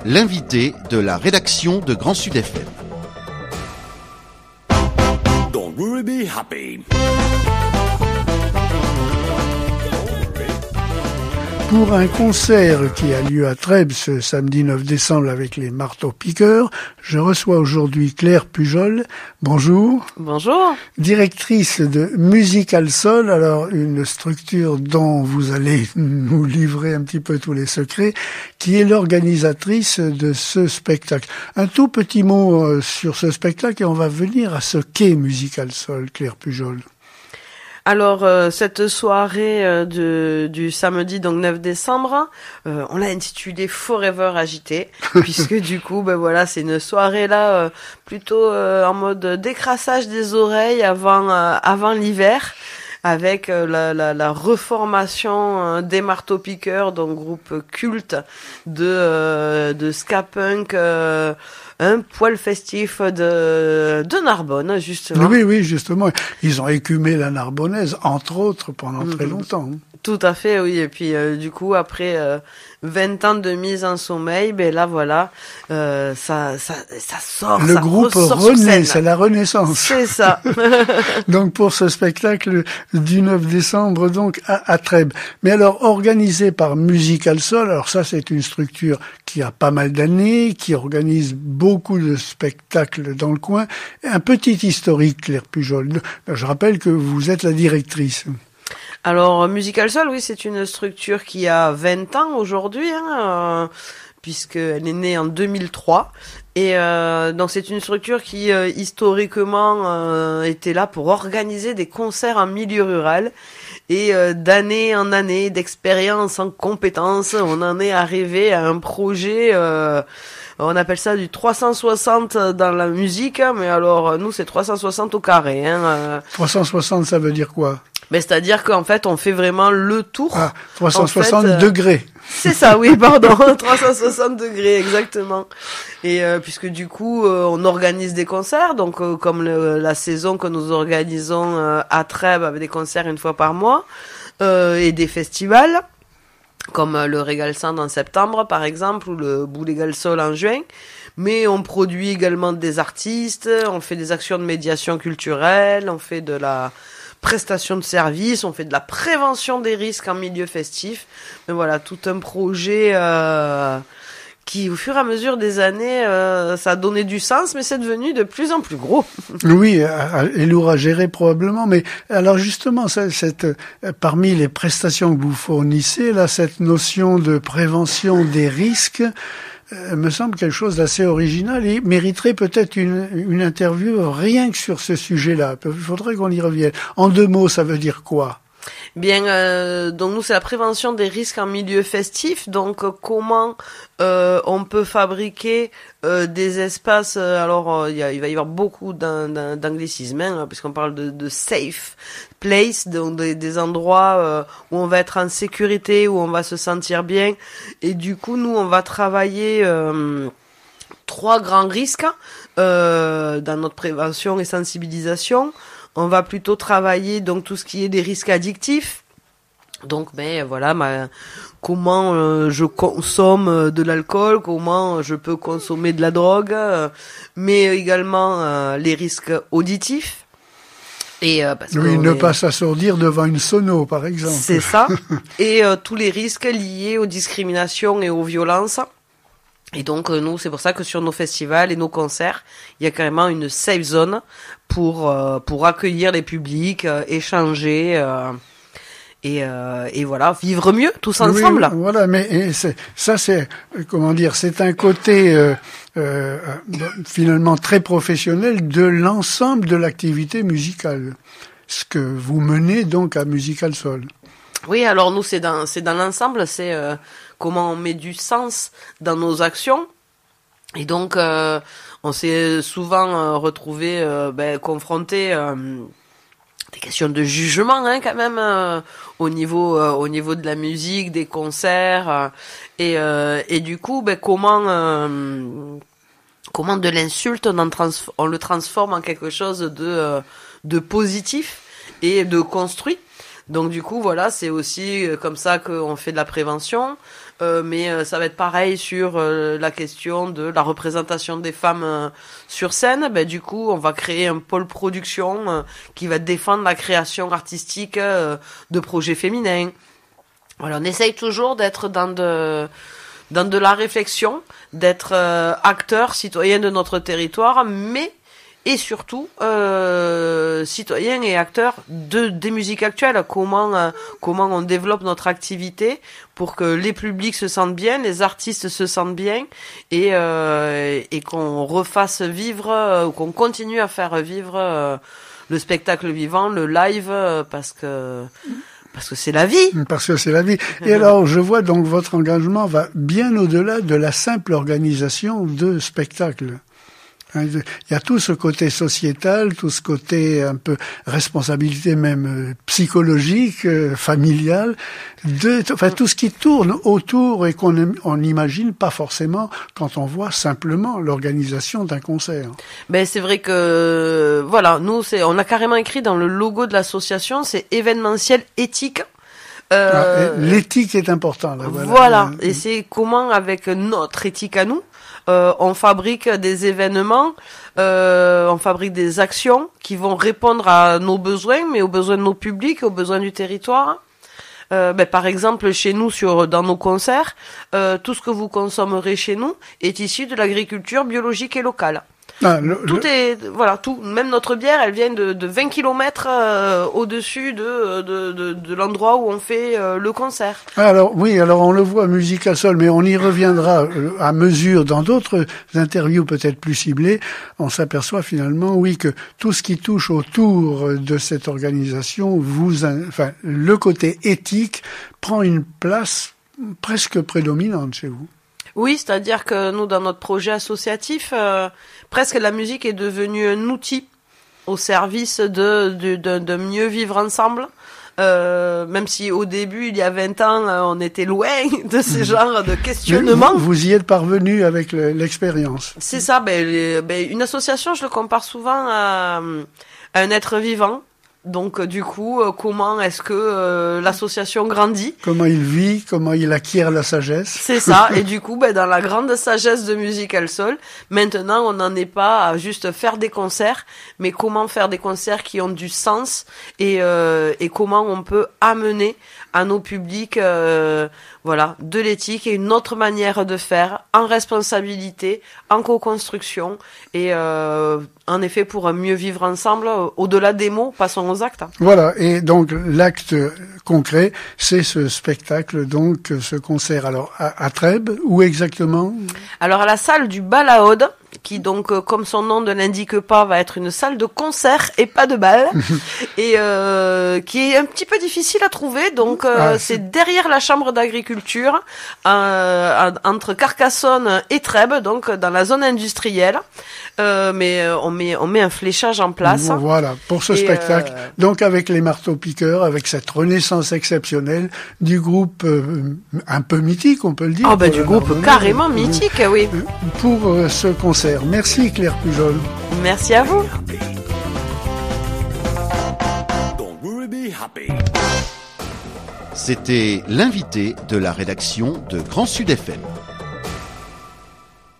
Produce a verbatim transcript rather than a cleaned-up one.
l'invité de la rédaction de Grand Sud F M. Don't worry, be happy. Pour un concert qui a lieu à Trèbes ce samedi neuf décembre avec les Marteaux-Piqueurs, je reçois aujourd'hui Claire Pujol. Bonjour. Bonjour. Directrice de Musical Sol, alors une structure dont vous allez nous livrer un petit peu tous les secrets, qui est l'organisatrice de ce spectacle. Un tout petit mot sur ce spectacle et on va venir à ce qu'est Musical Sol, Claire Pujol. Alors euh, cette soirée euh, de, du samedi donc neuf décembre, euh, on l'a intitulée Forever Agité puisque du coup ben voilà c'est une soirée là euh, plutôt euh, en mode décrassage des oreilles avant euh, avant l'hiver. Avec euh, la, la, la reformation euh, des Marteaux-Piqueurs, donc groupe culte de euh, de ska punk, euh, un poil festif de de Narbonne justement. Oui, oui, justement, ils ont écumé la Narbonnaise entre autres pendant mmh. très longtemps. Tout à fait, oui. Et puis euh, du coup, après euh, vingt ans de mise en sommeil, ben là voilà, euh, ça, ça, ça sort. Le ça groupe renaît, c'est la renaissance. C'est ça. Donc pour ce spectacle du neuf décembre, donc à, à Trèbes. Mais alors organisé par Musical Sol, alors ça c'est une structure qui a pas mal d'années, qui organise beaucoup de spectacles dans le coin. Un petit historique, Claire Pujol. Je rappelle que vous êtes la directrice. Alors, Musical Sol, oui, c'est une structure qui a vingt ans aujourd'hui, hein, euh, puisqu'elle est née en deux mille trois. Et euh, donc, c'est une structure qui, euh, historiquement, euh, était là pour organiser des concerts en milieu rural. Et euh, d'année en année, d'expérience en compétences, on en est arrivé à un projet... Euh, on appelle ça du trois cent soixante dans la musique, mais alors, nous, c'est trois cent soixante au carré. Hein, euh. trois cent soixante, ça veut dire quoi ? Mais c'est-à-dire qu'en fait, on fait vraiment le tour. Ah, trois cent soixante en fait, euh, degrés. C'est ça, oui, pardon, trois cent soixante degrés, exactement. Et euh, puisque du coup, euh, on organise des concerts, donc euh, comme le, la saison que nous organisons euh, à Trèbes avec des concerts une fois par mois, euh, et des festivals, comme euh, le Régal Sound en septembre, par exemple, ou le Boulégal Sol en juin. Mais on produit également des artistes, on fait des actions de médiation culturelle, on fait de la prestation de services, on fait de la prévention des risques en milieu festif. Mais voilà, tout un projet euh, qui, au fur et à mesure des années, euh, ça a donné du sens, mais c'est devenu de plus en plus gros. Oui, et lourd à gérer probablement. Mais alors justement, cette, cette, parmi les prestations que vous fournissez, là, cette notion de prévention des risques, Euh, me semble quelque chose d'assez original et mériterait peut-être une, une interview rien que sur ce sujet-là. Il faudrait qu'on y revienne. En deux mots, ça veut dire quoi ? Bien, euh, donc nous c'est la prévention des risques en milieu festif. Donc euh, comment euh, on peut fabriquer euh, des espaces. Euh, alors euh, il, y a, il va y avoir beaucoup d'an, d'an, d'anglicisme, hein, puisqu'on parle de, de safe place, donc des, des endroits euh, où on va être en sécurité, où on va se sentir bien. Et du coup, nous on va travailler euh, trois grands risques euh, dans notre prévention et sensibilisation. On va plutôt travailler donc tout ce qui est des risques addictifs. Donc ben voilà, ma, comment euh, je consomme de l'alcool, comment je peux consommer de la drogue, euh, mais également euh, les risques auditifs. Et euh, parce oui, ne est... pas s'assourdir devant une sono, par exemple. C'est ça. Et euh, tous les risques liés aux discriminations et aux violences. Et donc euh, nous, c'est pour ça que sur nos festivals et nos concerts, il y a carrément une safe zone pour euh, pour accueillir les publics, euh, échanger euh, et euh, et voilà, vivre mieux tous ensemble. Oui, voilà, mais et c'est, ça c'est comment dire, c'est un côté euh, euh, finalement très professionnel de l'ensemble de l'activité musicale, ce que vous menez donc à Musical Sol. Oui, alors nous c'est dans c'est dans l'ensemble, c'est euh, comment on met du sens dans nos actions. Et donc euh, on s'est souvent euh, retrouvé euh, ben, confronté euh, des questions de jugement hein, quand même euh, au niveau euh, au niveau de la musique, des concerts euh, et euh, et du coup ben comment euh, comment de l'insulte on, en trans- on le transforme en quelque chose de euh, de positif et de construit. Donc du coup voilà, c'est aussi comme ça qu'on fait de la prévention. Euh, mais euh, ça va être pareil sur euh, la question de la représentation des femmes euh, sur scène. Ben, du coup, on va créer un pôle production euh, qui va défendre la création artistique euh, de projets féminins. Voilà, on essaye toujours d'être dans de dans de la réflexion, d'être euh, acteur, citoyen de notre territoire, mais et surtout euh, citoyen et acteur de des musiques actuelles. Comment euh, comment on développe notre activité pour que les publics se sentent bien, les artistes se sentent bien, et euh, et qu'on refasse vivre, euh, qu'on continue à faire vivre euh, le spectacle vivant, le live, euh, parce que Parce que c'est la vie. Parce que c'est la vie. Et alors, je vois donc votre engagement va bien au-delà de la simple organisation de spectacles. Il y a tout ce côté sociétal, tout ce côté un peu responsabilité même psychologique, familiale, de, enfin tout ce qui tourne autour et qu'on on n'imagine pas forcément quand on voit simplement l'organisation d'un concert. Ben c'est vrai que voilà, nous c'est on a carrément écrit dans le logo de l'association, c'est événementiel éthique. Euh, ah, l'éthique est importante. Là, voilà, voilà. Et c'est comment avec notre éthique à nous. Euh, on fabrique des événements, euh, on fabrique des actions qui vont répondre à nos besoins, mais aux besoins de nos publics, aux besoins du territoire. Euh, ben, par exemple, chez nous, sur dans nos concerts, euh, tout ce que vous consommerez chez nous est issu de l'agriculture biologique et locale. Ah, le, tout le... est voilà tout même notre bière elle vient de, de vingt kilomètres euh, au-dessus de de, de de l'endroit où on fait euh, le concert. Alors oui, alors on le voit Musical Sol, mais on y reviendra euh, à mesure dans d'autres interviews peut-être plus ciblées. On s'aperçoit finalement oui que tout ce qui touche autour de cette organisation, vous enfin le côté éthique prend une place presque prédominante chez vous. Oui, c'est-à-dire que nous, dans notre projet associatif, euh, presque la musique est devenue un outil au service de, de, de, de mieux vivre ensemble. Euh, même si au début, il y a vingt ans, on était loin de ces genres de questionnements. Vous, vous y êtes parvenu avec le, l'expérience. C'est ça. Ben, les, ben, une association, je le compare souvent à, à un être vivant. Donc du coup, euh, comment est-ce que euh, l'association grandit ? Comment il vit, comment il acquiert la sagesse ? C'est ça. Et du coup, ben, dans la grande sagesse de Musical Sol, maintenant, on n'en est pas à juste faire des concerts, mais comment faire des concerts qui ont du sens et, euh, et comment on peut amener à nos publics euh, voilà, de l'éthique et une autre manière de faire, en responsabilité, en co-construction, et euh, en effet pour mieux vivre ensemble, au-delà des mots, passons aux actes. Voilà, et donc l'acte concret, c'est ce spectacle, donc ce concert. Alors à, à Trèbes, où exactement ? Alors à la salle du Balaode, qui donc, euh, comme son nom ne l'indique pas, va être une salle de concert et pas de bal, et euh, qui est un petit peu difficile à trouver. Donc, euh, ah, c'est... c'est derrière la chambre d'agriculture, euh, entre Carcassonne et Trèbes, donc dans la zone industrielle. Euh, mais euh, on met on met un fléchage en place. Voilà, pour ce et spectacle. Euh... Donc avec les marteaux-piqueurs, avec cette renaissance exceptionnelle du groupe euh, un peu mythique, on peut le dire. Ah ben du groupe Narbonne, carrément euh, mythique, oui. Pour euh, ce concert. Merci Claire Pujol. Merci à vous. C'était l'invité de la rédaction de Grand Sud F M.